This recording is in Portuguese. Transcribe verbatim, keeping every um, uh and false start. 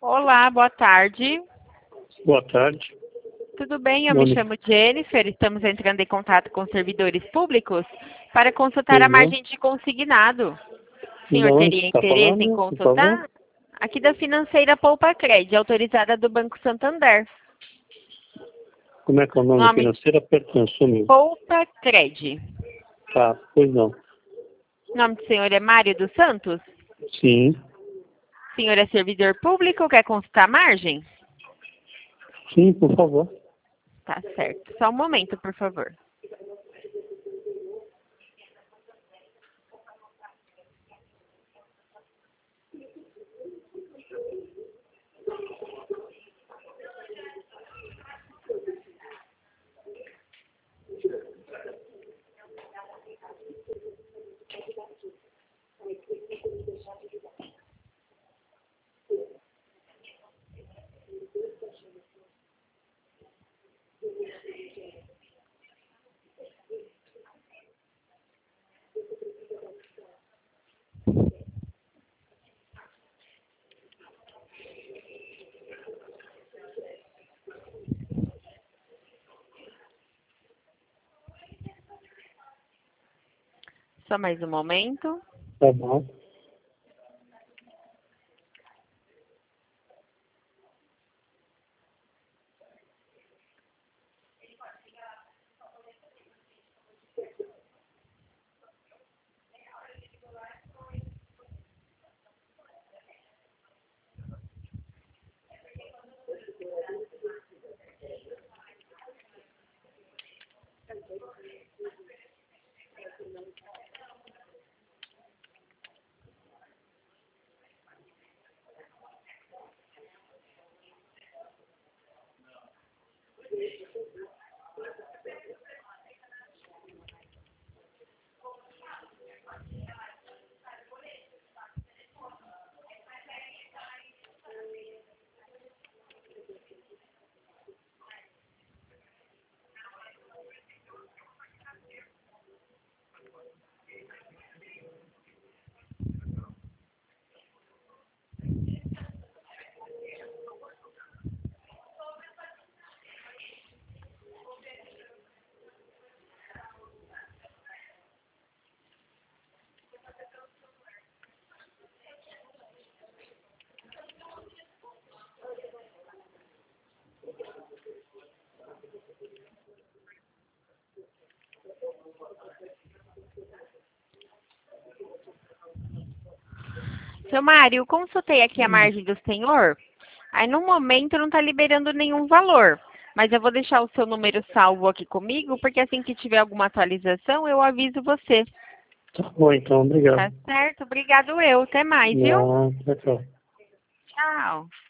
Olá, boa tarde. Boa tarde. Tudo bem? Eu Nome... me chamo Jennifer. Estamos entrando em contato com servidores públicos para consultar a Uhum. margem de consignado. O senhor De onde teria está interesse falando, em por favor? consultar? Aqui da financeira Poupa Cred, autorizada do Banco Santander. Como é que é o nome? Nome Financeira Pertence. Poupa Cred. Tá, pois não. O nome do senhor é Mário dos Santos? Sim. O senhor é servidor público? Quer consultar a margem? Sim, por favor. Tá certo. Só um momento, por favor. Só mais um momento. Tá bom. Seu Mário, consultei aqui a Hum. margem do senhor. Aí, no momento, não está liberando nenhum valor. Mas eu vou deixar o seu número salvo aqui comigo, porque assim que tiver alguma atualização, eu aviso você. Tá bom, então. Obrigado. Tá certo? Obrigado eu. Até mais, viu? Não, tchau, tchau. Tchau.